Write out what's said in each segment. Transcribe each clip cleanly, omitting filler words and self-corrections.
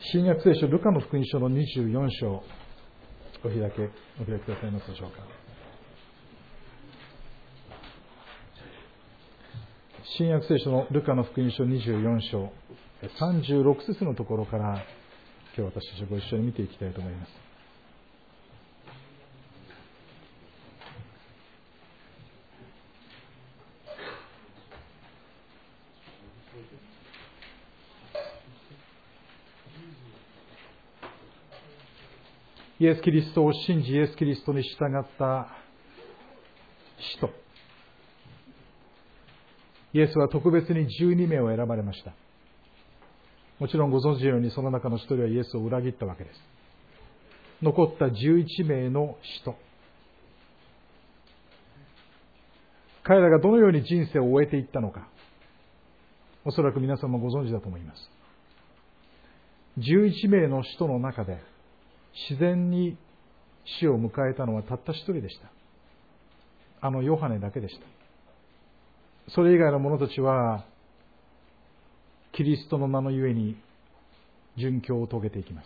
新約聖書ルカの福音書の24章お開きくださいますでしょうか。新約聖書のルカの福音書24章36節のところから今日私たちご一緒に見ていきたいと思います。イエス・キリストを信じ、イエス・キリストに従った使徒。イエスは特別に12名を選ばれました。もちろんご存知のようにその中の一人はイエスを裏切ったわけです。残った11名の使徒。彼らがどのように人生を終えていったのか、おそらく皆さんもご存知だと思います。11名の使徒の中で自然に死を迎えたのはたった一人でした。あのヨハネだけでした。それ以外の者たちはキリストの名のゆえに殉教を遂げていきます。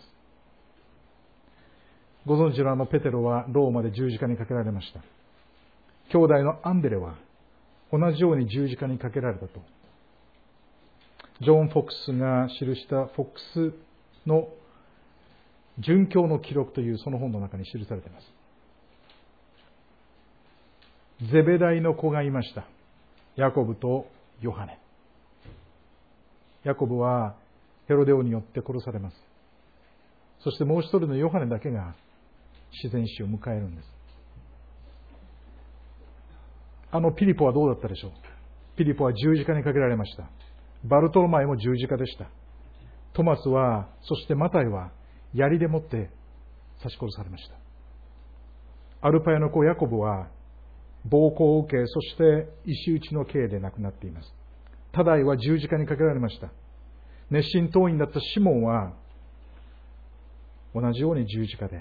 ご存知のペテロはローマで十字架にかけられました。兄弟のアンデレは同じように十字架にかけられたとジョン・フォックスが記したフォックスの殉教の記録というその本の中に記されています。ゼベダイの子がいました。ヤコブとヨハネ。ヤコブはヘロデ王によって殺されます。そしてもう一人のヨハネだけが自然死を迎えるんです。ピリポはどうだったでしょう。ピリポは十字架にかけられました。バルトロマイも十字架でした。トマスは、そしてマタイは槍でもって刺し殺されました。アルパヤの子ヤコブは暴行を受け、そして石打ちの刑で亡くなっています。タダイは十字架にかけられました。熱心党員だったシモンは同じように十字架で。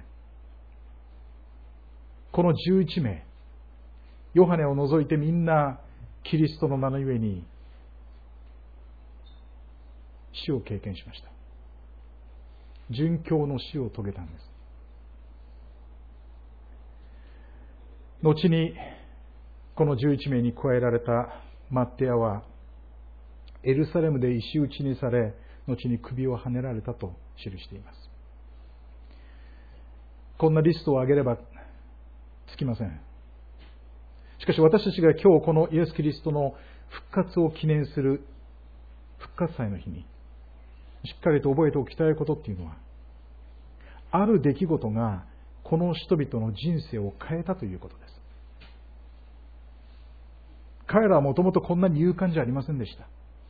この11名、ヨハネを除いてみんなキリストの名のゆえに死を経験しました。殉教の死を遂げたんです。後にこの11名に加えられたマッテアはエルサレムで石打ちにされ、後に首をはねられたと記しています。こんなリストを挙げればつきません。しかし私たちが今日このイエス・キリストの復活を記念する復活祭の日にしっかりと覚えておきたいことっていうのは、ある出来事がこの人々の人生を変えたということです。彼らはもともとこんなに勇敢じゃありませんでした。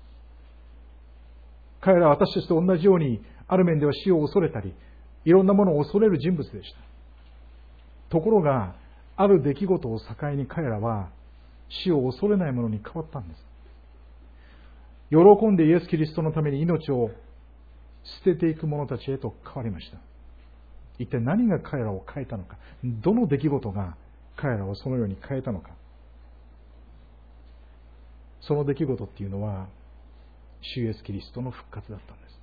彼らは私たちと同じようにある面では死を恐れたり、いろんなものを恐れる人物でした。ところがある出来事を境に彼らは死を恐れないものに変わったんです。喜んでイエス・キリストのために命を捨てていく者たちへと変わりました。一体何が彼らを変えたのか、どの出来事が彼らをそのように変えたのか。その出来事っていうのは主イエス・キリストの復活だったんです。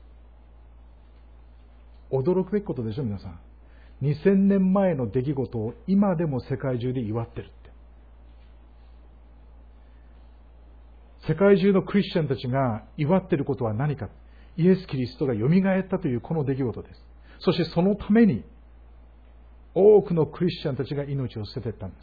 驚くべきことでしょ。皆さん、2000年前の出来事を今でも世界中で祝ってるって。世界中のクリスチャンたちが祝っていることは何か。イエス・キリストが蘇ったというこの出来事です。そしてそのために多くのクリスチャンたちが命を捨てていったんです。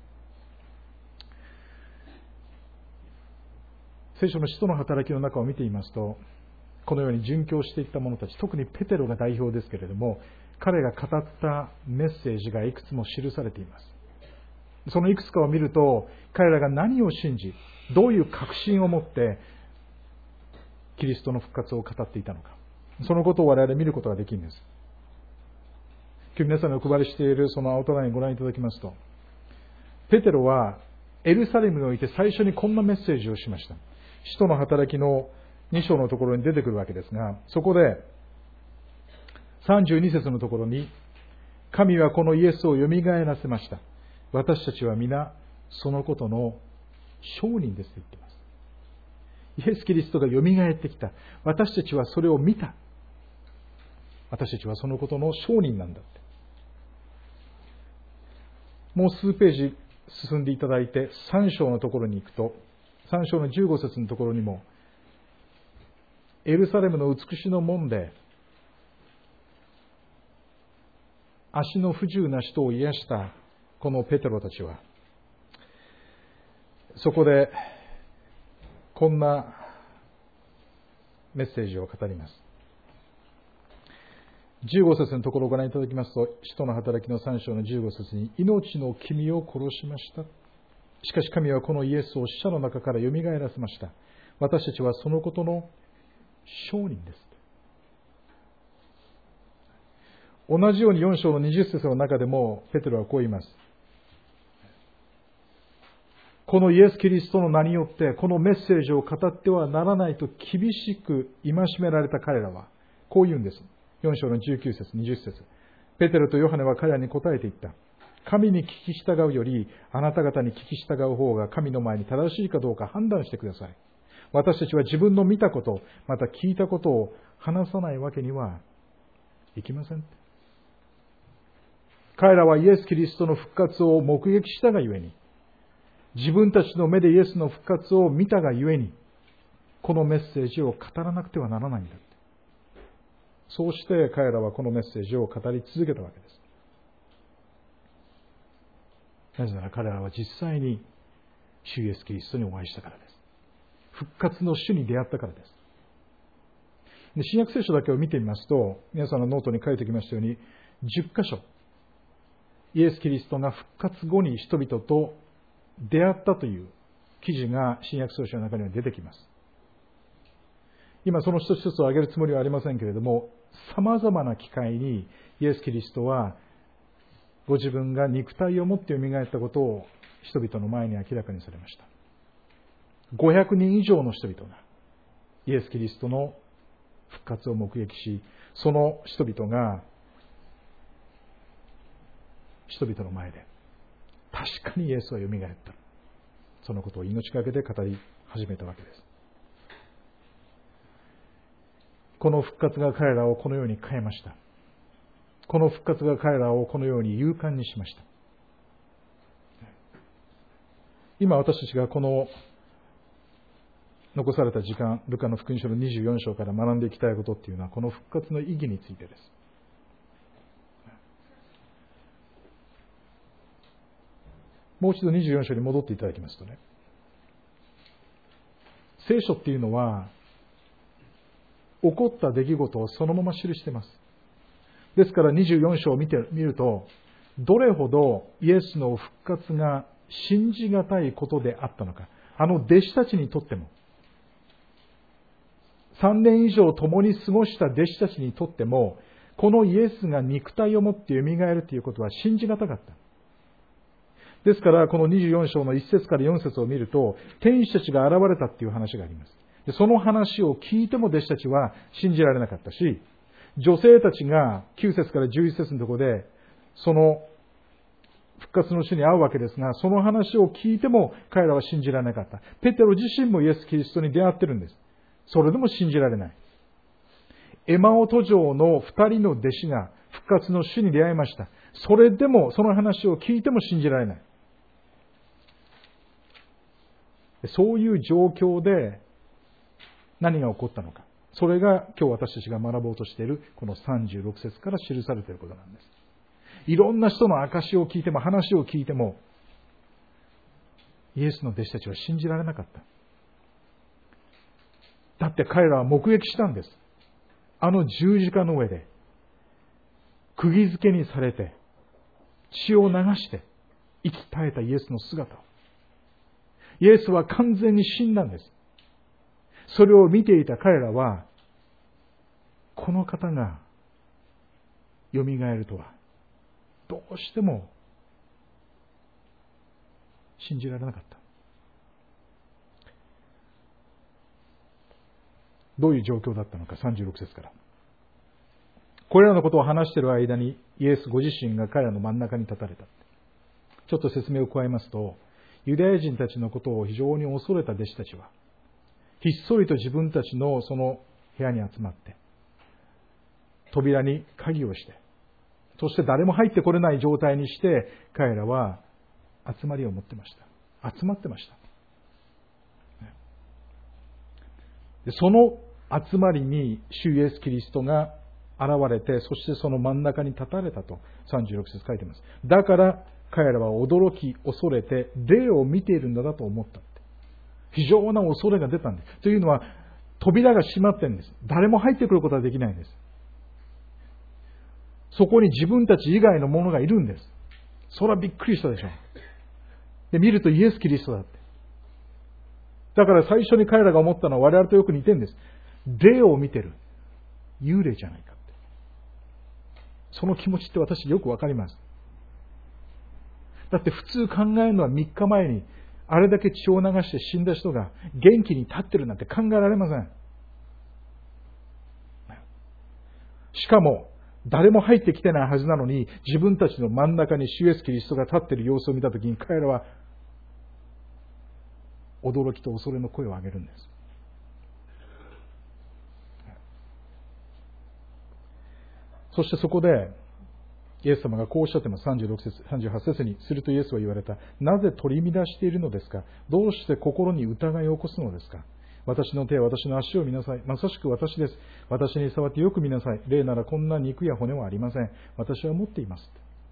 聖書の使徒の働きの中を見ていますと、このように殉教していった者たち、特にペテロが代表ですけれども、彼が語ったメッセージがいくつも記されています。そのいくつかを見ると、彼らが何を信じ、どういう確信を持ってキリストの復活を語っていたのか、そのことを我々見ることができるんです。今日皆さんにお配りしているそのアウトラインをご覧いただきますと、ペテロはエルサレムにおいて最初にこんなメッセージをしました。使徒の働きの2章のところに出てくるわけですが、そこで32節のところに、神はこのイエスをよみがえらせました。私たちは皆そのことの証人ですと言っています。イエス・キリストがよみがえってきた。私たちはそれを見た。 私たちはそのことの証人なんだって。もう数ページ進んでいただいて、3章のところに行くと、3章の15節のところにも、エルサレムの美しの門で、足の不自由な人を癒したこのペテロたちは、そこでこんなメッセージを語ります。15節のところをご覧いただきますと、使徒の働きの3章の15節に、命の君を殺しました。しかし神はこのイエスを死者の中からよみがえらせました。私たちはそのことの証人です。同じように4章の20節の中でもペテロはこう言います。このイエス・キリストの名によってこのメッセージを語ってはならないと厳しく戒められた彼らはこう言うんです。4章の19節20節。ペテロとヨハネは彼らに答えて言った。神に聞き従うよりあなた方に聞き従う方が神の前に正しいかどうか判断してください。私たちは自分の見たこと、また聞いたことを話さないわけにはいきません。彼らはイエス・キリストの復活を目撃したがゆえに、自分たちの目でイエスの復活を見たがゆえに、このメッセージを語らなくてはならないんだ。そうして彼らはこのメッセージを語り続けたわけです。なぜなら彼らは実際に主イエス・キリストにお会いしたからです。復活の主に出会ったからです。で、新約聖書だけを見てみますと、皆さんのノートに書いてきましたように、10箇所、イエス・キリストが復活後に人々と出会ったという記事が新約聖書の中には出てきます。今その一つ一つを挙げるつもりはありませんけれども、様々な機会にイエス・キリストはご自分が肉体を持って蘇ったことを人々の前に明らかにされました。500人以上の人々がイエス・キリストの復活を目撃し、その人々が人々の前で確かにイエスは蘇った。そのことを命がけで語り始めたわけです。この復活が彼らをこのように変えました。この復活が彼らをこのように勇敢にしました。今私たちがこの残された時間、ルカの福音書の24章から学んでいきたいことっていうのは、この復活の意義についてです。もう一度24章に戻っていただきますとね、聖書っていうのは起こった出来事をそのまま記しています。ですから24章を見ると、どれほどイエスの復活が信じがたいことであったのか、弟子たちにとっても、3年以上共に過ごした弟子たちにとっても、このイエスが肉体を持って蘇るということは信じがたかった。ですから、この24章の1節から4節を見ると、天使たちが現れたっていう話があります。でその話を聞いても弟子たちは信じられなかったし、女性たちが9節から11節のところで、その復活の主に会うわけですが、その話を聞いても彼らは信じられなかった。ペテロ自身もイエス・キリストに出会ってるんです。それでも信じられない。エマオ途上の2人の弟子が復活の主に出会いました。それでも、その話を聞いても信じられない。そういう状況で何が起こったのか。それが今日私たちが学ぼうとしているこの36節から記されていることなんです。いろんな人の証を聞いても話を聞いてもイエスの弟子たちは信じられなかった。だって彼らは目撃したんです。十字架の上で釘付けにされて血を流して生き絶えたイエスの姿を。イエスは完全に死んだんです。それを見ていた彼らは、この方が蘇るとは、どうしても信じられなかった。どういう状況だったのか、36節から。これらのことを話している間に、イエスご自身が彼らの真ん中に立たれた。ちょっと説明を加えますと、ユダヤ人たちのことを非常に恐れた弟子たちは、ひっそりと自分たちのその部屋に集まって、 扉に鍵をして、そして誰も入ってこれない状態にして、彼らは集まりを持ってました。集まってました。でその集まりに主イエスキリストが現れて、そしてその真ん中に立たれたと36節書いています。だから彼らは驚き恐れて霊を見ているんだと思ったって。非常な恐れが出たんです。というのは扉が閉まってるんです。誰も入ってくることはできないんです。そこに自分たち以外の者がいるんです。それはびっくりしたでしょう。で、見るとイエス・キリストだって。だから最初に彼らが思ったのは我々とよく似てるんです。霊を見てる。幽霊じゃないかって。その気持ちって私よくわかります。だって普通考えるのは3日前にあれだけ血を流して死んだ人が元気に立ってるなんて考えられません。しかも誰も入ってきてないはずなのに、自分たちの真ん中に主イエスキリストが立っている様子を見たときに、彼らは驚きと恐れの声を上げるんです。そしてそこでイエス様がこうおっしゃってます。36節、38節に、するとイエスは言われた。なぜ取り乱しているのですか？どうして心に疑いを起こすのですか？私の手や私の足を見なさい。まさしく私です。私に触ってよく見なさい。霊ならこんな肉や骨はありません。私は持っています。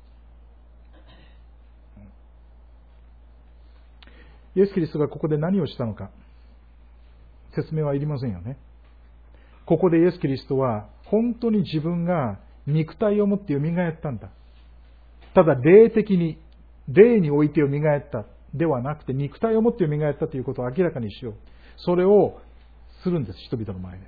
イエス・キリストがここで何をしたのか、説明はいりませんよね。ここでイエス・キリストは本当に自分が肉体を持って蘇ったんだ。ただ霊的に、霊において蘇ったではなくて、肉体を持って蘇ったということを明らかにしよう。それをするんです、人々の前で。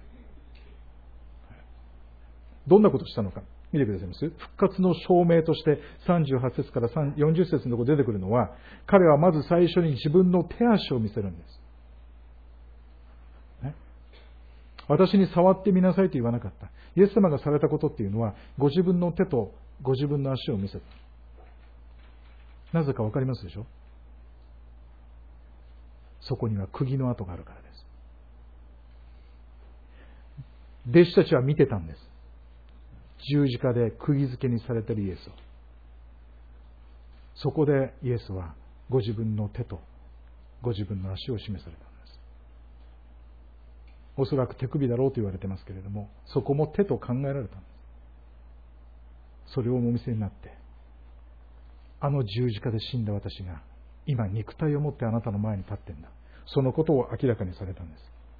どんなことをしたのか見てくださいます。復活の証明として38節から40節のところ出てくるのは、彼はまず最初に自分の手足を見せるんです。私に触ってみなさいと言わなかった。イエス様がされたことっていうのは、ご自分の手とご自分の足を見せた。なぜかわかりますでしょ？そこには釘の跡があるからです。弟子たちは見てたんです。十字架で釘付けにされているイエスを。そこでイエスはご自分の手とご自分の足を示されたんです。おそらく手首だろうと言われてますけれども、そこも手と考えられたんです。それをお見せになって、あの十字架で死んだ私が今肉体を持ってあなたの前に立ってんだ。そのことを明らかにされたんです。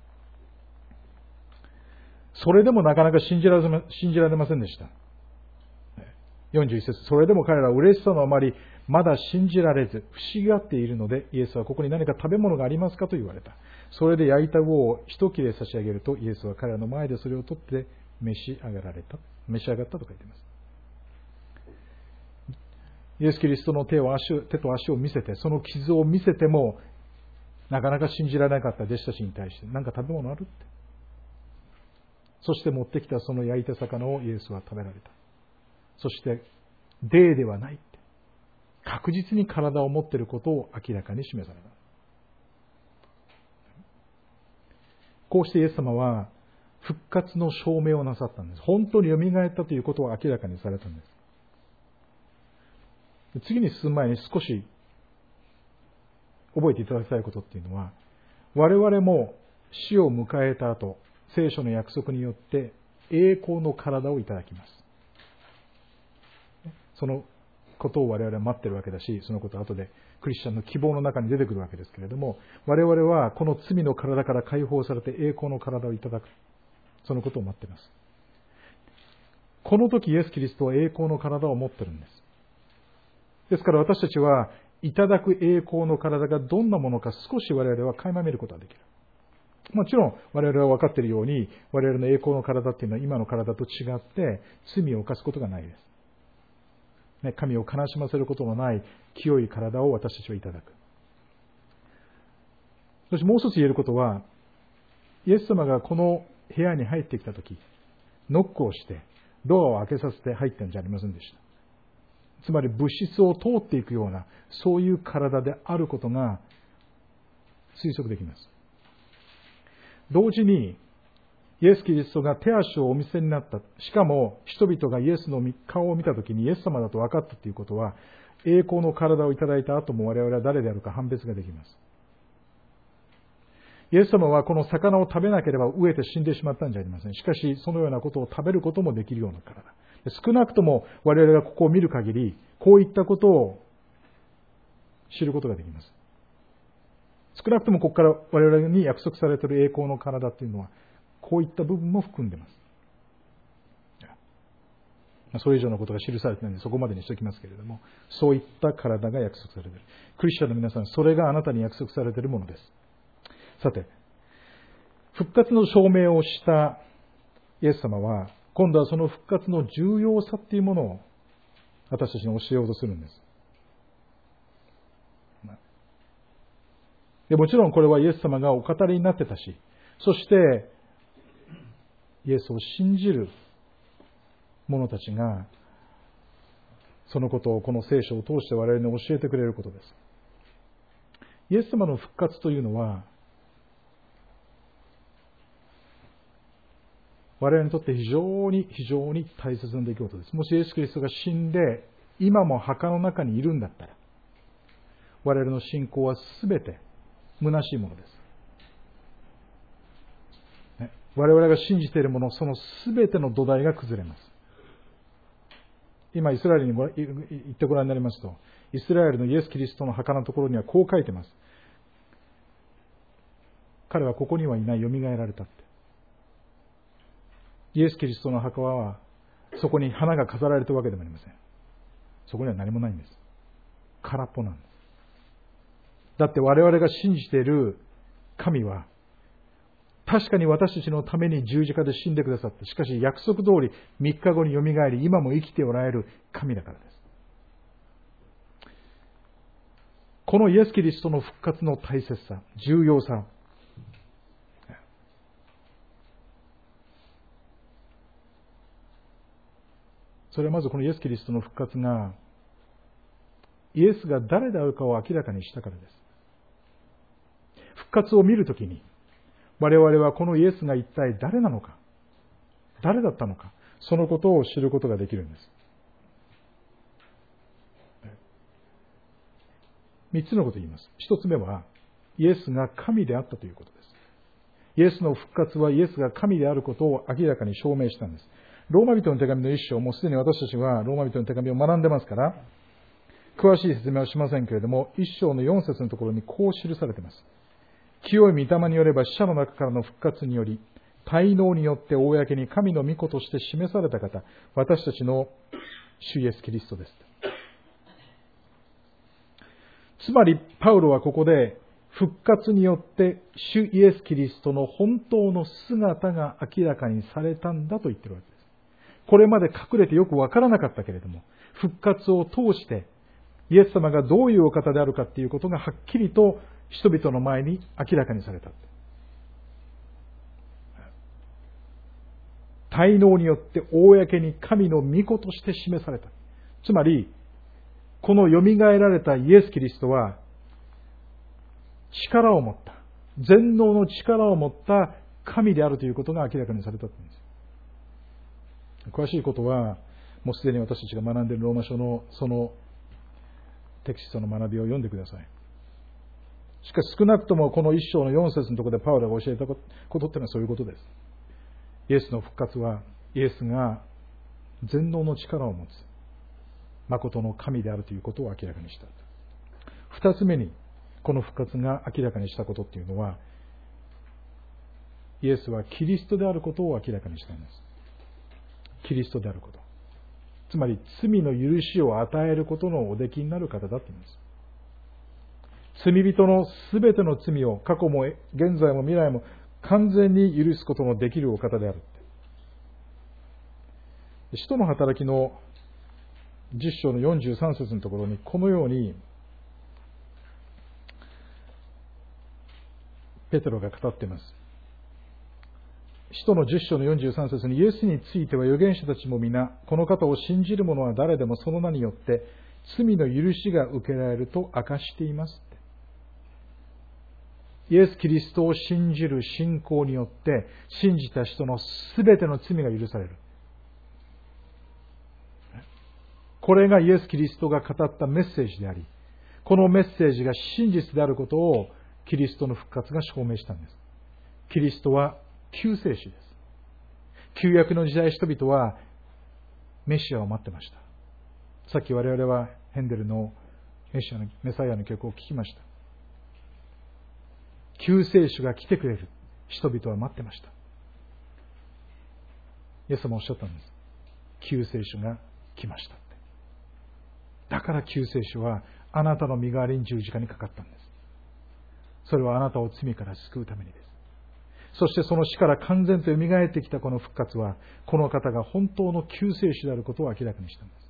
それでもなかなか信じられませんでした。41節、それでも彼らは嬉しさのあまりまだ信じられず不思議がっているので、イエスはここに何か食べ物がありますかと言われた。それで焼いた魚を一切れ差し上げると、イエスは彼らの前でそれを取って召し上がったと書いています。イエス・キリストの手と足を見せて、その傷を見せてもなかなか信じられなかった弟子たちに対して、何か食べ物あるって。そして持ってきたその焼いた魚をイエスは食べられた。そして霊ではないって、確実に体を持っていることを明らかに示された。こうしてイエス様は復活の証明をなさったんです。本当に蘇ったということを明らかにされたんです。次に進む前に少し覚えていただきたいことっていうのは、我々も死を迎えた後、聖書の約束によって栄光の体をいただきます。そのことを我々は待っているわけだし、そのことは後でクリスチャンの希望の中に出てくるわけですけれども、我々はこの罪の体から解放されて栄光の体をいただく、そのことを待っています。この時イエス・キリストは栄光の体を持っているんです。ですから私たちはいただく栄光の体がどんなものか少し我々は垣間見ることができる。もちろん我々は分かっているように、我々の栄光の体っていうのは今の体と違って罪を犯すことがないです。神を悲しませることのない清い体を私たちはいただく。そしてもう一つ言えることは、イエス様がこの部屋に入ってきたとき、ノックをしてドアを開けさせて入ったんじゃありませんでした。つまり物質を通っていくような、そういう体であることが推測できます。同時にイエス・キリストが手足をお見せになった。しかも人々がイエスの顔を見たときにイエス様だと分かったということは、栄光の体をいただいた後も我々は誰であるか判別ができます。イエス様はこの魚を食べなければ飢えて死んでしまったんじゃありません。しかしそのようなことを食べることもできるような体。少なくとも我々がここを見る限り、こういったことを知ることができます。少なくともここから我々に約束されている栄光の体というのは、こういった部分も含んでいます。それ以上のことが記されていないので、そこまでにしておきますけれども、そういった体が約束されている。クリスチャンの皆さん、それがあなたに約束されているものです。さて、復活の証明をしたイエス様は、今度はその復活の重要さというものを私たちに教えようとするんです。でもちろんこれはイエス様がお語りになってたし、そしてイエスを信じる者たちがそのことをこの聖書を通して我々に教えてくれることです。イエス様の復活というのは我々にとって非常に大切な出来事です。もしイエス・キリストが死んで今も墓の中にいるんだったら、我々の信仰はすべて虚しいものです。我々が信じているもの、そのすべての土台が崩れます。今イスラエルに行ってご覧になりますと、イスラエルのイエス・キリストの墓のところにはこう書いてます。彼はここにはいない、よみがえられたって。イエス・キリストの墓はそこに花が飾られたわけでもありません。そこには何もないんです。空っぽなんです。だって我々が信じている神は確かに私たちのために十字架で死んでくださって、しかし約束通り3日後によみがえり、今も生きておられる神だからです。このイエス・キリストの復活の大切さ、重要さ、それはまずこのイエス・キリストの復活がイエスが誰であるかを明らかにしたからです。復活を見るときに我々はこのイエスが一体誰なのか、誰だったのか、そのことを知ることができるんです。3つのことを言います。1つ目はイエスが神であったということです。イエスの復活はイエスが神であることを明らかに証明したんです。ローマ人の手紙の1章、もうすでに私たちはローマ人の手紙を学んでますから詳しい説明はしませんけれども、1章の4節のところにこう記されています。清い御霊によれば死者の中からの復活により、滞納によって公に神の御子として示された方、私たちの主イエス・キリストです。つまりパウロはここで復活によって主イエス・キリストの本当の姿が明らかにされたんだと言っているわけです。これまで隠れてよくわからなかったけれども、復活を通してイエス様がどういうお方であるかということがはっきりと人々の前に明らかにされた。滞納によって公に神の御子として示された。つまりこのよみがえられたイエス・キリストは力を持った、全能の力を持った神であるということが明らかにされたというんです。詳しいことはもうすでに私たちが学んでいるローマ書のそのテキストの学びを読んでください。しかし少なくともこの1章の4節のところでパウロが教えたことっていうのはそういうことです。イエスの復活はイエスが全能の力を持つ誠の神であるということを明らかにした。二つ目にこの復活が明らかにしたことっていうのは、イエスはキリストであることを明らかにしたんです。キリストであること。つまり罪の許しを与えることのおできになる方だと言います。罪人のすべての罪を過去も現在も未来も完全に許すことのできるお方である。使徒の働きの10章の43節のところにこのようにペテロが語っています。使徒の10章の43節にイエスについては預言者たちも皆この方を信じる者は誰でもその名によって罪の許しが受けられると明かしています。 イエス・キリストを信じる信仰によって、信じた人のすべての罪が許される。これがイエス・キリストが語ったメッセージであり、このメッセージが真実であることをキリストの復活が証明したんです。キリストは救世主です。旧約の時代、人々はメシアを待ってました。さっき我々はヘンデルのメサイアの曲を聴きました。救世主が来てくれる。人々は待ってました。イエス様おっしゃったんです。救世主が来ましたって。だから救世主はあなたの身代わりに十字架にかかったんです。それはあなたを罪から救うためにです。そしてその死から完全と蘇ってきたこの復活は、この方が本当の救世主であることを明らかにしたんです。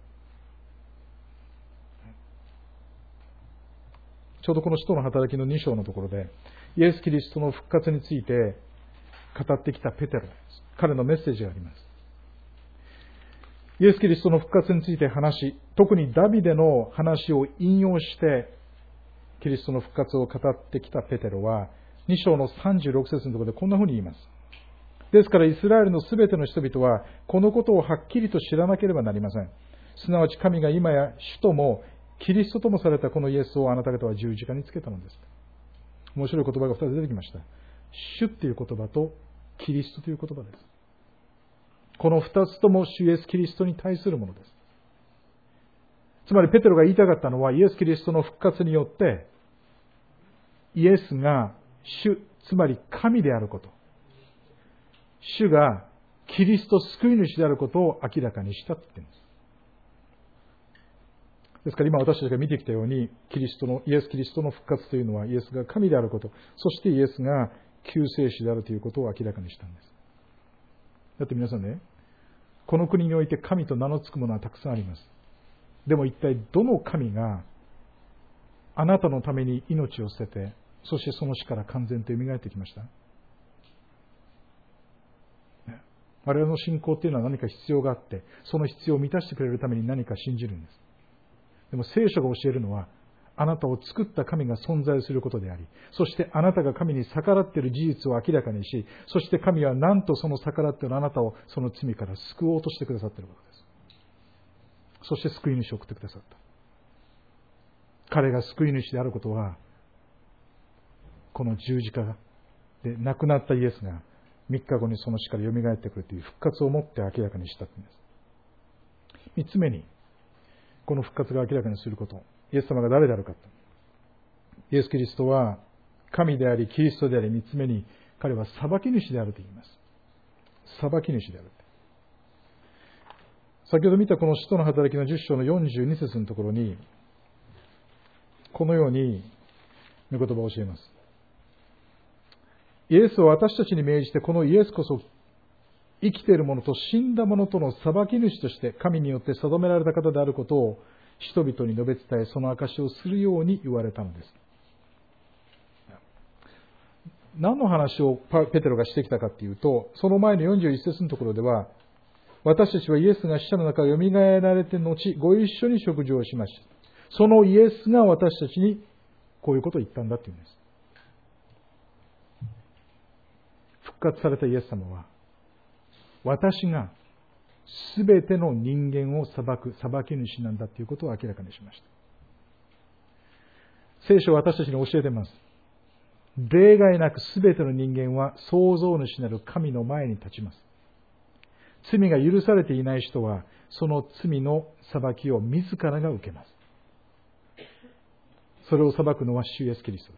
ちょうどこの使徒の働きの2章のところで、イエス・キリストの復活について語ってきたペテロです。彼のメッセージがあります。イエス・キリストの復活について話し、特にダビデの話を引用して、キリストの復活を語ってきたペテロは、2章の36節のところでこんなふうに言います。ですからイスラエルのすべての人々は、このことをはっきりと知らなければなりません。すなわち神が今や主とも、キリストともされたこのイエスをあなた方は十字架につけたのです。面白い言葉が2つ出てきました。主っていう言葉とキリストという言葉です。この2つとも主イエスキリストに対するものです。つまりペテロが言いたかったのは、イエスキリストの復活によって、イエスが主、つまり神であること、主がキリスト救い主であることを明らかにしたって言うんです。ですから今私たちが見てきたように、イエス・キリストの復活というのはイエスが神であること、そしてイエスが救世主であるということを明らかにしたんです。だって皆さんね、この国において神と名の付くものはたくさんあります。でも一体どの神があなたのために命を捨てて、そしてその死から完全と蘇ってきました？我々の信仰というのは何か必要があって、その必要を満たしてくれるために何か信じるんです。でも聖書が教えるのは、あなたを作った神が存在することであり、そしてあなたが神に逆らっている事実を明らかにし、そして神はなんとその逆らっているあなたをその罪から救おうとしてくださっていることです。そして救い主を送ってくださった。彼が救い主であることは、この十字架で亡くなったイエスが3日後にその死から蘇ってくるという復活をもって明らかにしたんです。3つ目に、この復活が明らかにすること。イエス様が誰であるか。イエス・キリストは神であり、キリストであり、3つ目に彼は裁き主であると言います。裁き主である。先ほど見たこの使徒の働きの10章の42節のところに、このように御言葉を教えます。イエスを私たちに命じて、このイエスこそ生きている者と死んだ者との裁き主として神によって定められた方であることを人々に述べ伝え、その証しをするように言われたのです。何の話をペテロがしてきたかというと、その前の41節のところでは、私たちはイエスが死者の中から蘇られて後、ご一緒に食事をしました。そのイエスが私たちにこういうことを言ったんだというんです。復活されたイエス様は、私がすべての人間を裁き主なんだということを明らかにしました。聖書は私たちに教えています。例外なくすべての人間は創造主なる神の前に立ちます。罪が許されていない人は、その罪の裁きを自らが受けます。それを裁くのは主イエスキリストです。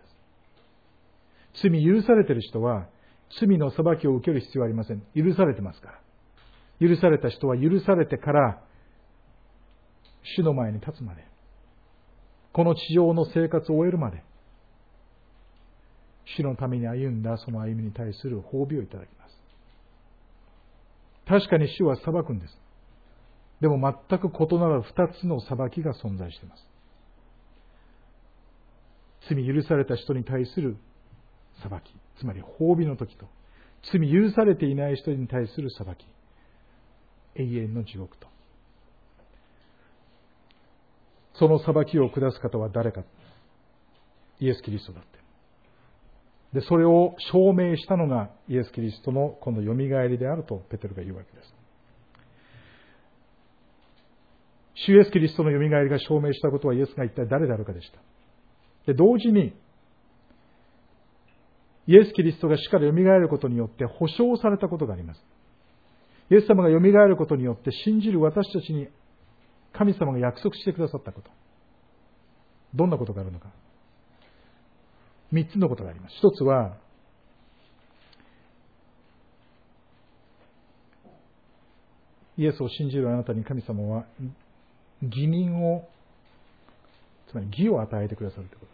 罪許されている人は、罪の裁きを受ける必要はありません。許されてますから。許された人は許されてから、主の前に立つまで、この地上の生活を終えるまで、主のために歩んだその歩みに対する褒美をいただきます。確かに主は裁くんです。でも全く異なる二つの裁きが存在しています。罪許された人に対する裁き、つまり褒美の時と、罪許されていない人に対する裁き、永遠の地獄と。その裁きを下す方は誰か。イエス・キリストだって。 で、それを証明したのがイエス・キリストのこのよみがえりであるとペテロが言うわけです。主イエス・キリストのよみがえりが証明したことはイエスが一体誰であるかでした。で、同時にイエス・キリストが死からよみがえることによって保証されたことがあります。イエス様がよみがえることによって信じる私たちに神様が約束してくださったこと。どんなことがあるのか。3つのことがあります。一つは、イエスを信じるあなたに神様は義人を、つまり義を与えてくださるということ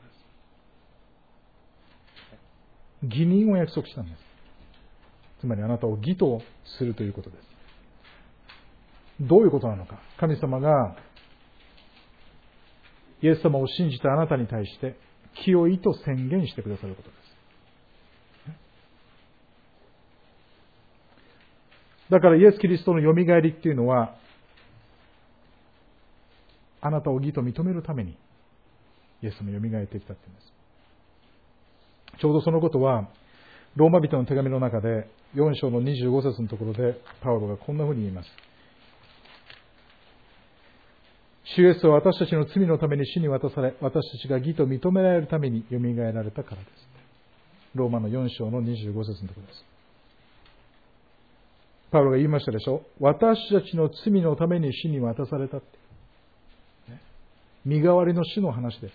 です。義人を約束したんです。つまりあなたを義とするということです。どういうことなのか。神様がイエス様を信じたあなたに対して清いと宣言してくださることです。だからイエス・キリストのよみがえりっていうのは、あなたを義と認めるためにイエス様よみがえってきたっていうんです。ちょうどそのことはローマ人の手紙の中で4章の25節のところでパウロがこんなふうに言います。主イエスは私たちの罪のために死に渡され、私たちが義と認められるためによみがえられたからです。ローマの4章の25節のところです。パウロが言いましたでしょ。私たちの罪のために死に渡されたって。身代わりの死の話です。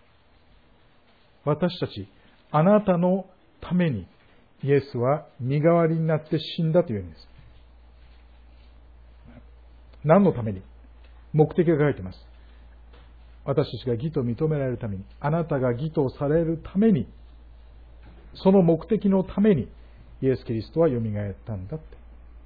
私たち、あなたのためにイエスは身代わりになって死んだというんです。何のために？目的が書いています。私たちが義と認められるために、あなたが義とされるために、その目的のためにイエス・キリストはよみがえったんだって。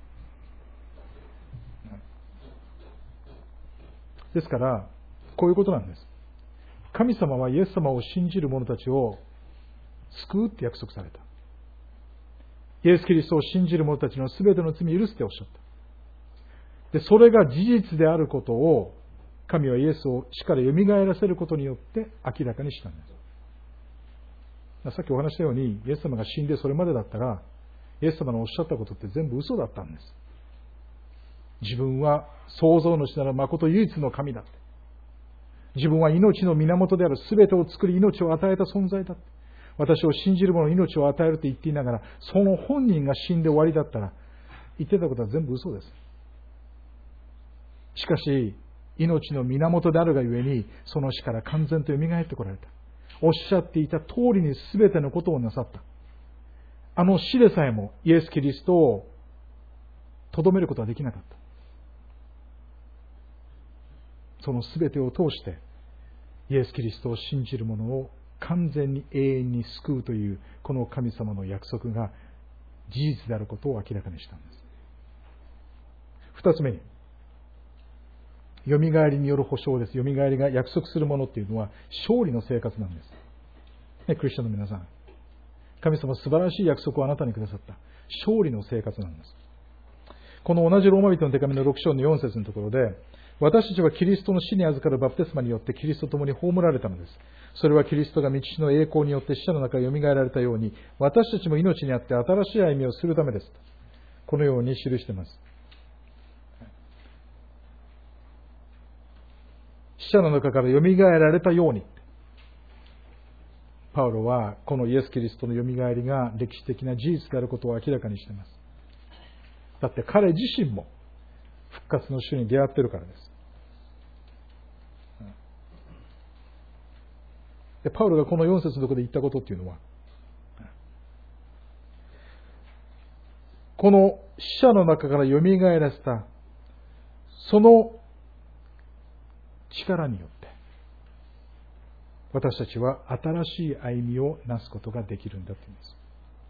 ですから、こういうことなんです。神様はイエス様を信じる者たちを救うって約束された。イエス・キリストを信じる者たちのすべての罪を許すっておっしゃった。で、それが事実であることを、神はイエスを死からよみがえらせることによって明らかにしたんです。さっきお話したように、イエス様が死んでそれまでだったら、イエス様のおっしゃったことって全部嘘だったんです。自分は創造主なら誠唯一の神だって。自分は命の源である、すべてを作り命を与えた存在だって。私を信じる者に命を与えると言っていながら、その本人が死んで終わりだったら、言ってたことは全部嘘です。しかし、命の源であるがゆえに、その死から完全と蘇ってこられた。おっしゃっていた通りに全てのことをなさった。あの死でさえもイエス・キリストを留めることはできなかった。その全てを通して、イエス・キリストを信じる者を完全に永遠に救うという、この神様の約束が事実であることを明らかにしたんです。二つ目に、よみがえりによる保証です。よみがえりが約束するものっていうのは勝利の生活なんです。ね、クリスチャンの皆さん。神様は素晴らしい約束をあなたにくださった。勝利の生活なんです。この同じローマ人の手紙の6章の4節のところで、私たちはキリストの死に預かるバプテスマによってキリストと共に葬られたのです。それはキリストが道の栄光によって死者の中からよみがえられたように、私たちも命にあって新しい歩みをするためです。このように記しています。死者の中からよみがえられたように、パウロはこのイエス・キリストのよみがえりが歴史的な事実であることを明らかにしています。だって彼自身も復活の主に出会っているからです。でパウロがこの4節のところで言ったことっていうのは、この死者の中からよみがえらせたその力によって私たちは新しい歩みをなすことができるんだと言います。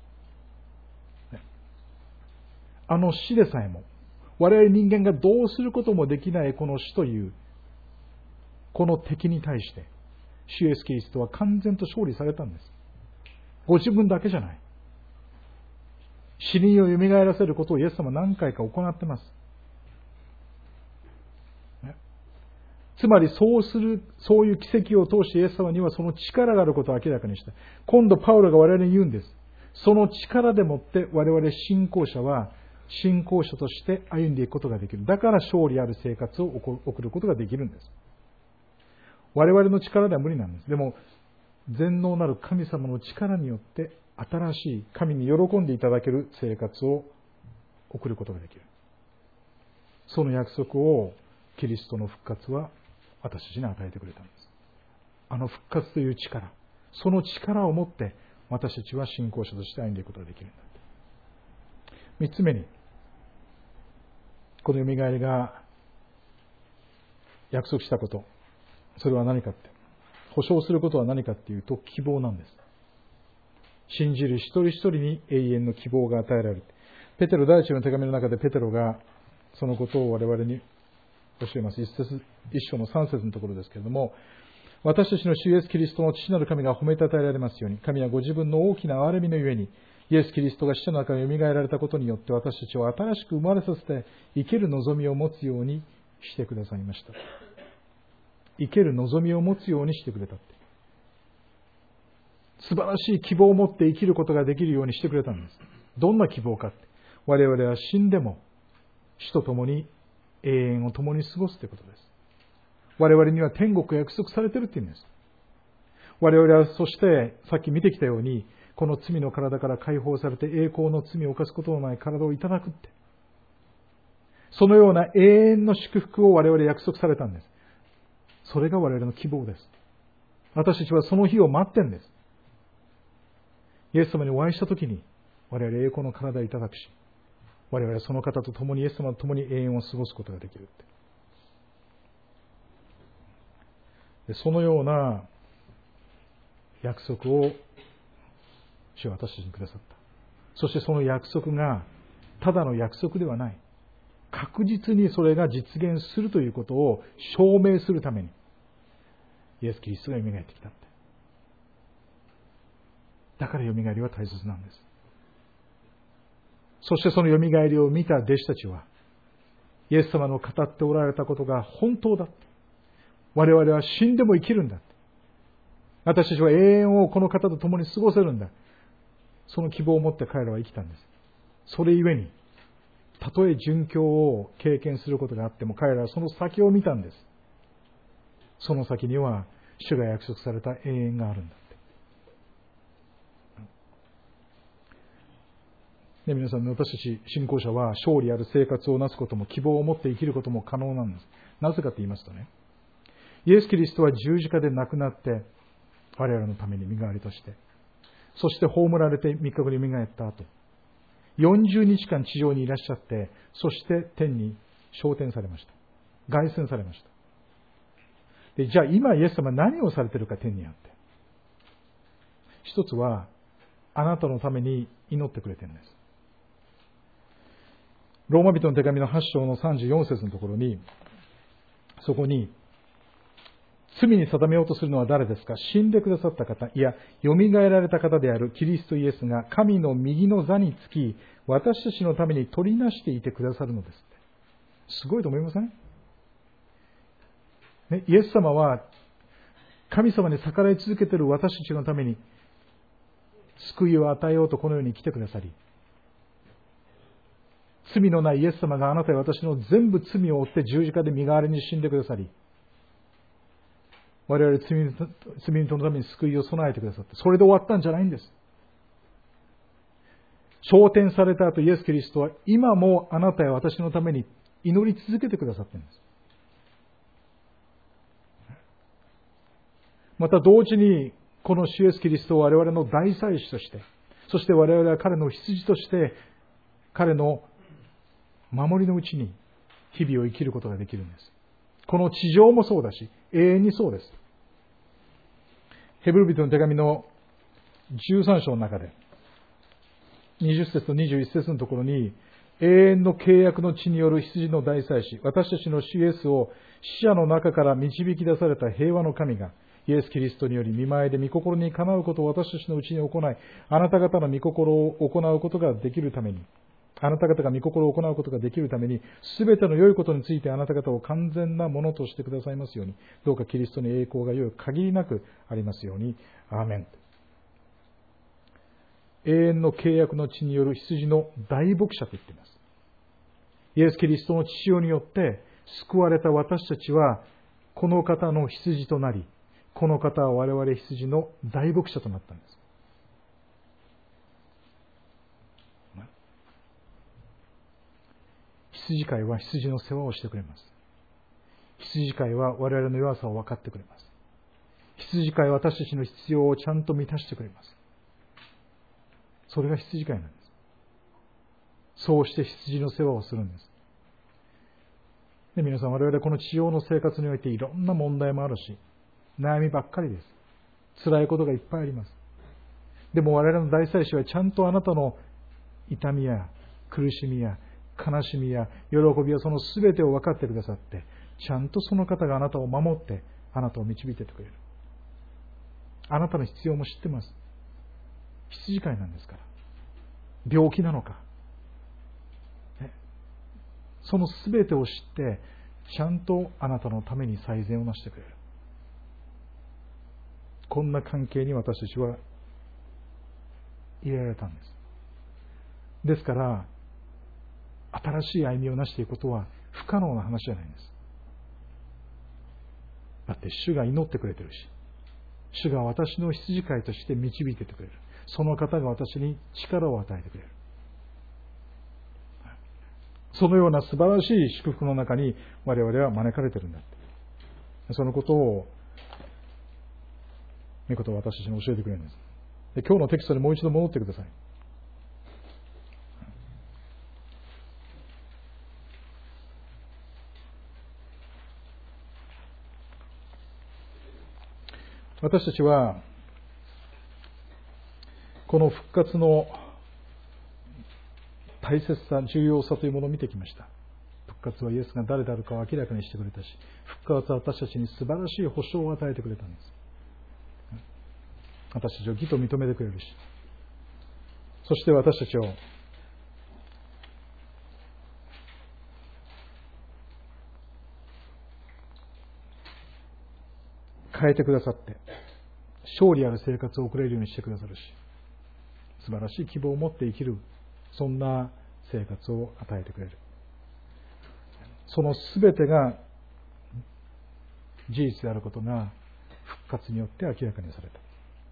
あの死でさえも我々人間がどうすることもできないこの死というこの敵に対して主イエスキリストは完全と勝利されたんです。ご自分だけじゃない。死人を蘇らせることをイエス様は何回か行ってます。 つまりそういう奇跡を通してイエス様にはその力があることを明らかにした。今度パウロが我々に言うんです。その力でもって我々信仰者は信仰者として歩んでいくことができる。だから勝利ある生活を送ることができるんです。我々の力では無理なんです。でも全能なる神様の力によって新しい神に喜んでいただける生活を送ることができる。その約束をキリストの復活は私たちに与えてくれたんです。あの復活という力、その力を持って私たちは信仰者として歩んでいくことができるんだ。三つ目に、この蘇りが約束したこと、それは何かって、保証することは何かっていうと、希望なんです。信じる一人一人に永遠の希望が与えられる。ペテロ第一の手紙の中でペテロがそのことを我々に教えます。一章の3節のところですけれども、私たちの主イエスキリストの父なる神が褒めたたえられますように、神はご自分の大きな憐れみのゆえに、イエスキリストが死者の中によみがえられたことによって私たちを新しく生まれさせて生ける望みを持つようにしてくださいました。生ける望みを持つようにしてくれたって。素晴らしい希望を持って生きることができるようにしてくれたんです。どんな希望かって。我々は死んでも死と共に永遠を共に過ごすということです。我々には天国が約束されているというんです。我々はそしてさっき見てきたように、この罪の体から解放されて栄光の罪を犯すことのない体をいただくって。そのような永遠の祝福を我々約束されたんです。それが我々の希望です。私たちはその日を待ってんです。イエス様にお会いしたときに我々栄光の体をいただくし、我々はその方と共にイエス様と共に永遠を過ごすことができるって。そのような約束を主は私たちにくださった。そしてその約束がただの約束ではない。確実にそれが実現するということを証明するためにイエス・キリストが蘇ってきたって。だから蘇りは大切なんです。そしてその蘇りを見た弟子たちはイエス様の語っておられたことが本当だ。我々は死んでも生きるんだ。私たちは永遠をこの方と共に過ごせるんだ。その希望を持って彼らは生きたんです。それゆえに、たとえ殉教を経験することがあっても彼らはその先を見たんです。その先には主が約束された永遠があるんだって。皆さん、私たち信仰者は勝利ある生活をなすことも希望を持って生きることも可能なんです。なぜかと言いますとね、イエス・キリストは十字架で亡くなって我々のために身代わりとして、そして葬られて3日後に蘇った後、40日間地上にいらっしゃって、そして天に昇天されました。凱旋されました。で、じゃあ今イエス様は何をされているか、天にあって。一つは、あなたのために祈ってくれているんです。ローマ人の手紙の8章の34節のところに、そこに、罪に定めようとするのは誰ですか？死んでくださった方、いや、蘇られた方であるキリストイエスが神の右の座につき、私たちのために取りなしていてくださるのです。すごいと思いません？ね、イエス様は神様に逆らい続けている私たちのために救いを与えようとこの世に来てくださり、罪のないイエス様があなたや私の全部罪を負って十字架で身代わりに死んでくださり、我々罪人のために救いを備えてくださって、それで終わったんじゃないんです。昇天された後、イエス・キリストは今もあなたや私のために祈り続けてくださっているんです。また同時に、この主イエス・キリストを我々の大祭司として、そして我々は彼の羊として、彼の守りのうちに日々を生きることができるんです。この地上もそうだし、永遠にそうです。ヘブル人の手紙の13章の中で、20節と21節のところに、永遠の契約の地による羊の大祭司、私たちの主イエスを死者の中から導き出された平和の神が、イエス・キリストにより御前で御心にかなうことを私たちのうちに行い、あなた方の御心を行うことができるために、 あなた方が御心を行うことができるために、すべての良いことについてあなた方を完全なものとしてくださいますように、どうかキリストに栄光が良い限りなくありますように。アーメン。永遠の契約の血による羊の大牧者と言っています。イエス・キリストの血潮によって救われた私たちは、この方の羊となり、この方は我々羊の大牧者となったんです。羊飼いは羊の世話をしてくれます。羊飼いは我々の弱さを分かってくれます。羊飼いは私たちの必要をちゃんと満たしてくれます。それが羊飼いなんです。そうして羊の世話をするんです。で、皆さん、我々この地上の生活においていろんな問題もあるし、悩みばっかりです。辛いことがいっぱいあります。でも我々の大祭司はちゃんとあなたの痛みや苦しみや悲しみや喜びやその全てを分かってくださって、ちゃんとその方があなたを守ってあなたを導いてくれる。あなたの必要も知ってます。羊飼いなんですから。病気なのか、その全てを知ってちゃんとあなたのために最善をなしてくれる。こんな関係に私たちは入れられたんです。ですから新しい歩みをなしていくことは不可能な話じゃないんです。だって主が祈ってくれてるし、主が私の羊飼いとして導いててくれる。その方が私に力を与えてくれる。そのような素晴らしい祝福の中に我々は招かれているんだ。そのことを御言葉は私たちに教えてくれるんです。で、今日のテキストにもう一度戻ってください。私たちはこの復活の大切さ、重要さというものを見てきました。復活はイエスが誰であるかを明らかにしてくれたし、復活は私たちに素晴らしい保証を与えてくれたんです。私たちを義と認めてくれるし、そして私たちを変えてくださって、勝利ある生活を送れるようにしてくださるし、素晴らしい希望を持って生きる、そんな生活を与えてくれる。そのすべてが事実であることが復活によって明らかにされた。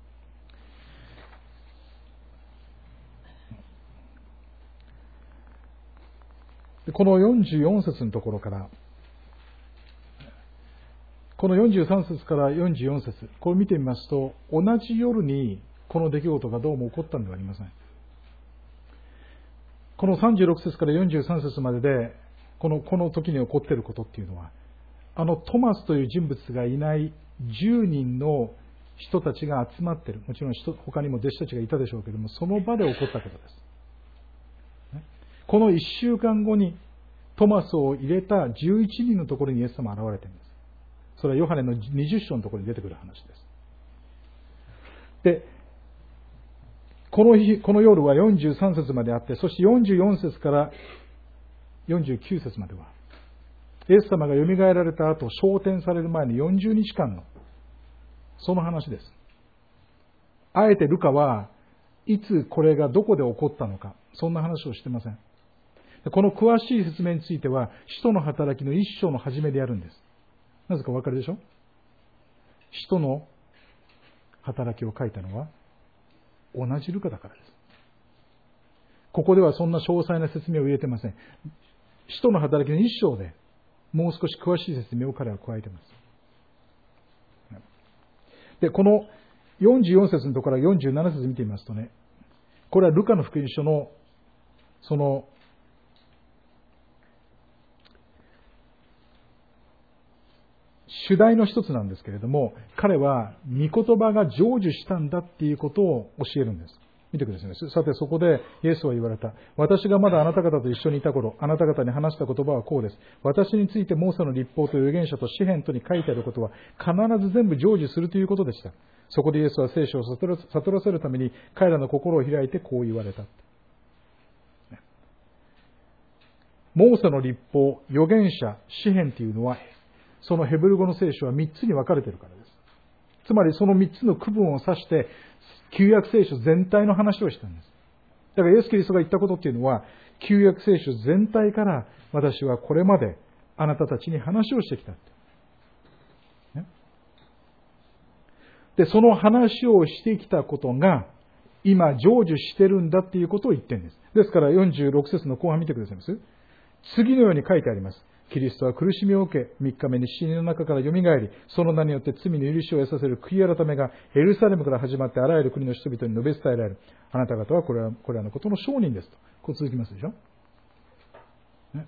この44節のところから、この43節から44節、これを見てみますと、同じ夜にこの出来事がどうも起こったのではありません。この36節から43節までで、この時に起こっていることっていうのは、トマスという人物がいない10人の人たちが集まっている。もちろん他にも弟子たちがいたでしょうけれども、その場で起こったことです。この1週間後にトマスを入れた11人のところにイエス様が現れています。それはヨハネの20章のところに出てくる話です。で、この夜は43節まであって、そして44節から49節までは、イエス様が蘇られた後、昇天される前の40日間の、その話です。あえてルカはいつこれがどこで起こったのか、そんな話をしてません。この詳しい説明については、使徒の働きの一章の始めでやるんです。なぜかお分かりでしょ？使徒の働きを書いたのは同じルカだからです。ここではそんな詳細な説明を入れてません。使徒の働きの一章でもう少し詳しい説明を彼は加えています。で、この44節のところから47節見てみますとね、これはルカの福音書のその主題の一つなんですけれども、彼は御言葉が成就したんだっていうことを教えるんです。見てくださいね。さてそこでイエスは言われた。私がまだあなた方と一緒にいた頃、あなた方に話した言葉はこうです。私についてモーセの律法と預言者と詩篇とに書いてあることは必ず全部成就するということでした。そこでイエスは聖書を悟らせるために彼らの心を開いてこう言われた。 モーセの律法、預言者、詩篇というのは、そのヘブル語の聖書は3つに分かれているからです。つまりその3つの区分を指して、旧約聖書全体の話をしたんです。だからイエス・キリストが言ったことっていうのは、旧約聖書全体から私はこれまであなたたちに話をしてきた。で、その話をしてきたことが、今成就してるんだっていうことを言ってるんです。ですから46節の後半見てくださいます。次のように書いてあります。キリストは苦しみを受け、3日目に死人の中から蘇り、その名によって罪の許しを得させる悔い改めがエルサレムから始まってあらゆる国の人々に述べ伝えられる。あなた方はこれらのことの証人ですと。こう続きますでしょ。ね、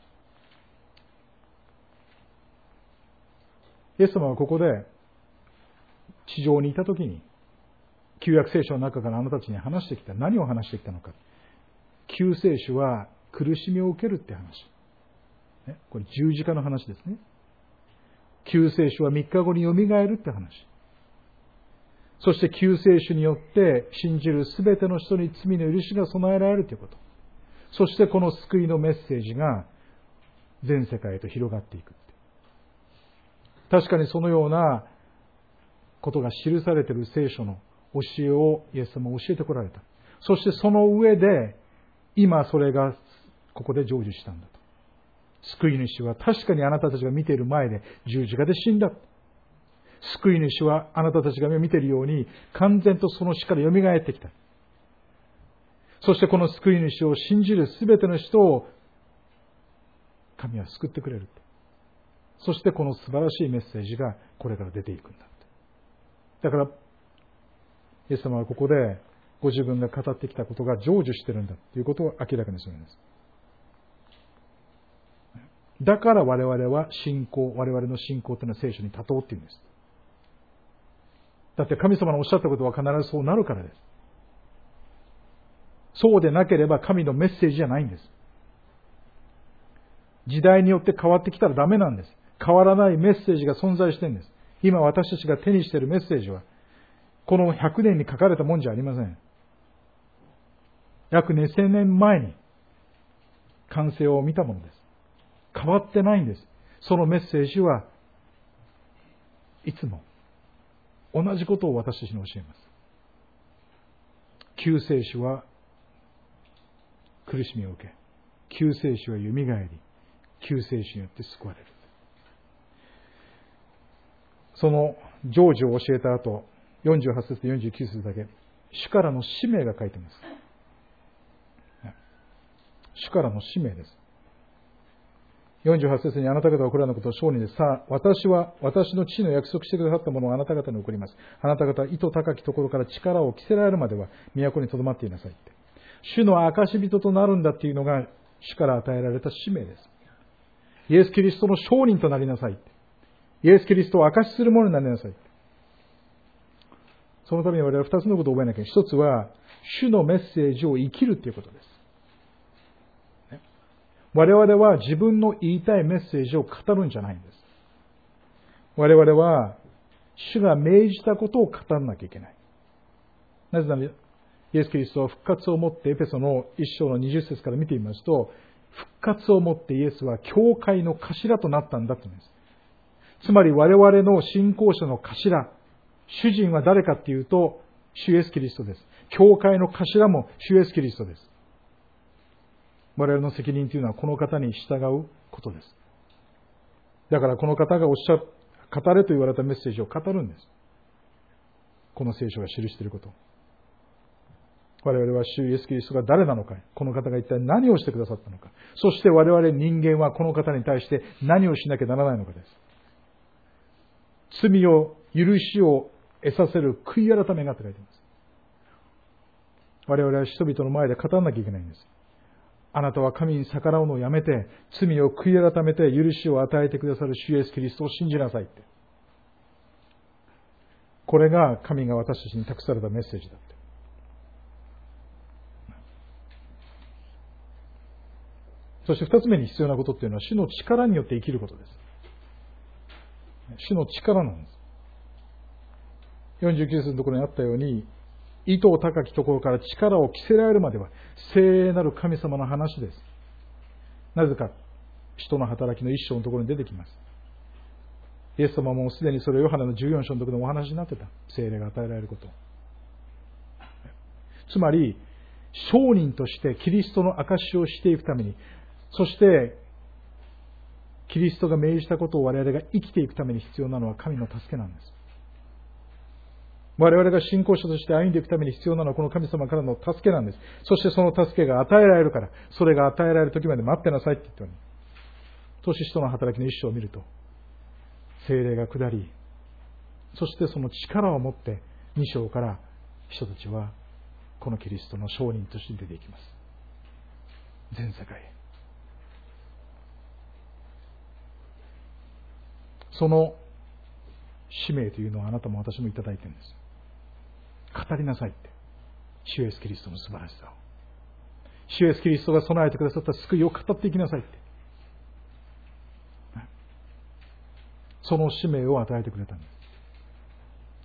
イエス様はここで地上にいたときに、旧約聖書の中からあなたたちに話してきた。何を話してきたのか。救世主は苦しみを受けるって話。これ十字架の話ですね。救世主は3日後によみがえるって話。そして救世主によって信じるすべての人に罪の許しが備えられるということ。そしてこの救いのメッセージが全世界へと広がっていく。確かにそのようなことが記されている聖書の教えをイエス様は教えてこられた。そしてその上で今それがここで成就したんだと。救い主は確かにあなたたちが見ている前で十字架で死んだ。救い主はあなたたちが見ているように完全とその死から蘇ってきた。そしてこの救い主を信じるすべての人を神は救ってくれる。そしてこの素晴らしいメッセージがこれから出ていくんだ。だからイエス様はここでご自分が語ってきたことが成就しているんだということを明らかにするんです。だから我々の信仰というのは聖書に立とうっていうんです。だって神様のおっしゃったことは必ずそうなるからです。そうでなければ神のメッセージじゃないんです。時代によって変わってきたらダメなんです。変わらないメッセージが存在しているんです。今私たちが手にしているメッセージは、この100年に書かれたもんじゃありません。約2000年前に完成を見たものです。変わってないんです。そのメッセージはいつも同じことを私たちに教えます。救世主は苦しみを受け、救世主は蘇り、救世主によって救われる。その成就を教えた後、48節と49節だけ、主からの使命が書いています。主からの使命です。48節にあなた方はこれらのことを証人です。さあ、私は私の父の約束してくださったものをあなた方に送ります。あなた方は意図高きところから力を着せられるまでは都に留まっていなさいって。主の証人となるんだっていうのが主から与えられた使命です。イエス・キリストの証人となりなさいって。イエス・キリストを証しするものになりなさい。そのために我々は2つのことを覚えなきゃいけない。一つは、主のメッセージを生きるということです。我々は自分の言いたいメッセージを語るんじゃないんです。我々は、主が命じたことを語らなきゃいけない。なぜなら、イエス・キリストは復活をもって、エペソの1章の20節から見てみますと、復活をもってイエスは教会の頭となったんだと言うんです。つまり我々の信仰者の頭、主人は誰かっていうと、主イエス・キリストです。教会の頭も主イエス・キリストです。我々の責任というのはこの方に従うことです。だからこの方が語れと言われたメッセージを語るんです。この聖書が記していること。我々は主イエス・キリストが誰なのか、この方が一体何をしてくださったのか、そして我々人間はこの方に対して何をしなきゃならないのかです。罪を、許しを得させる悔い改めがって書いています。我々は人々の前で語らなきゃいけないんです。あなたは神に逆らうのをやめて、罪を悔い改めて許しを与えてくださる主イエス・キリストを信じなさいって。これが神が私たちに託されたメッセージだって。そして二つ目に必要なことっていうのは、主の力によって生きることです。主の力なんです。49節のところにあったように、意図高きところから力を着せられるまでは、聖なる神様の話です。 なぜか、使徒の働きの一章のところに出てきます。イエス様もすでにそれをヨハネの14章のところでお話になってた。聖霊が与えられること。つまり、証人としてキリストの証しをしていくために、そして、キリストが命じたことを我々が生きていくために必要なのは神の助けなんです。我々が信仰者として歩んでいくために必要なのはこの神様からの助けなんです。そしてその助けが与えられるから、それが与えられる時まで待ってなさいって言ったのに。使徒の働きの一章を見ると、聖霊が下り、そしてその力を持って2章から人たちはこのキリストの証人として出ていきます。全世界へ。その使命というのはあなたも私もいただいているんです。語りなさいって。主イエスキリストの素晴らしさを。主イエスキリストが備えてくださった救いを語っていきなさいって。その使命を与えてくれたんです。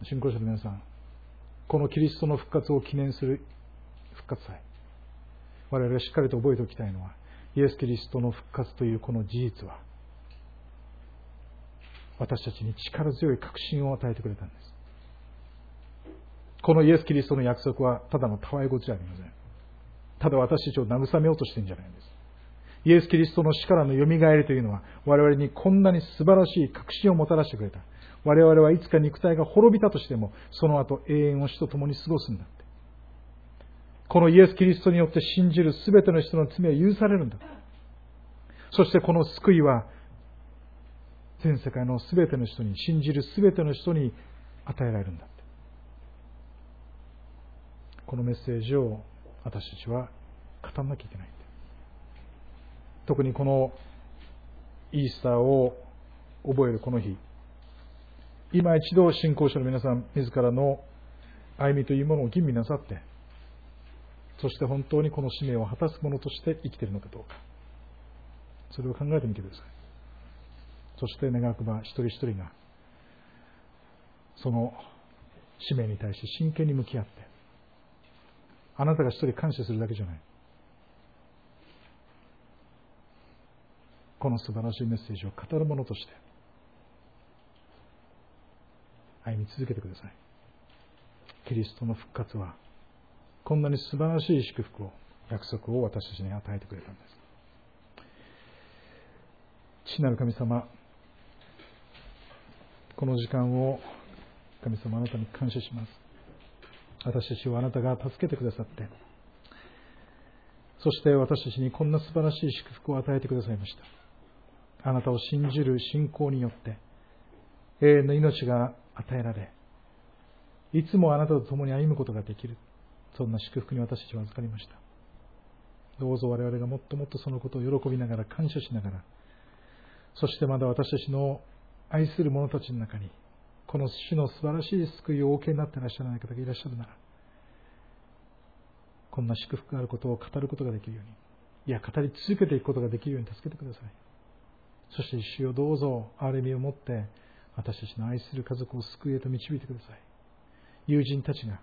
信仰者の皆さん、このキリストの復活を記念する復活祭。我々がしっかりと覚えておきたいのは、イエス・キリストの復活というこの事実は、私たちに力強い確信を与えてくれたんです。このイエス・キリストの約束はただのたわいごとじゃありません。ただ私たちを慰めようとしているんじゃないんです。イエス・キリストの死からのよみがえりというのは、我々にこんなに素晴らしい確信をもたらしてくれた。我々はいつか肉体が滅びたとしても、その後永遠を死と共に過ごすんだって。このイエス・キリストによって信じるすべての人の罪は許されるんだ。そしてこの救いは、全世界のすべての人に、信じるすべての人に与えられるんだって。このメッセージを私たちは語らなきゃいけない。特にこのイースターを覚えるこの日、今一度信仰者の皆さん自らの歩みというものを吟味なさって、そして本当にこの使命を果たすものとして生きているのかどうか、それを考えてみてください。そして願わくば一人一人がその使命に対して真剣に向き合って、あなたが一人感謝するだけじゃない、この素晴らしいメッセージを語るものとして歩み続けてください。キリストの復活はこんなに素晴らしい祝福を、約束を私たちに与えてくれたんです。父なる神様、この時間を神様あなたに感謝します。私たちをあなたが助けてくださって、そして私たちにこんな素晴らしい祝福を与えてくださいました。あなたを信じる信仰によって永遠の命が与えられ、いつもあなたと共に歩むことができる、そんな祝福に私たちは預かりました。どうぞ我々がもっともっとそのことを喜びながら、感謝しながら、そしてまだ私たちの愛する者たちの中にこの主の素晴らしい救いをお受けになっていらっしゃらない方がいらっしゃるなら、こんな祝福があることを語ることができるように、いや語り続けていくことができるように助けてください。そして主よ、どうぞ憐れみを持って私たちの愛する家族を救いへと導いてください。友人たちが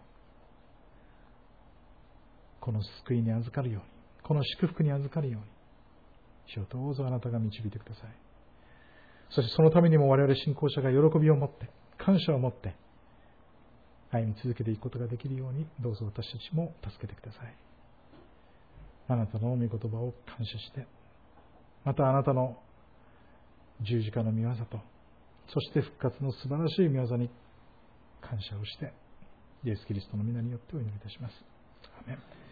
この救いに預かるように、この祝福に預かるように、主よ、どうぞあなたが導いてください。そしてそのためにも我々信仰者が喜びを持って、感謝を持って歩み続けていくことができるように、どうぞ私たちも助けてください。あなたの御言葉を感謝して、またあなたの十字架の御業と、そして復活の素晴らしい御業に感謝をして、イエス・キリストの皆によってお祈りいたします。アーメン。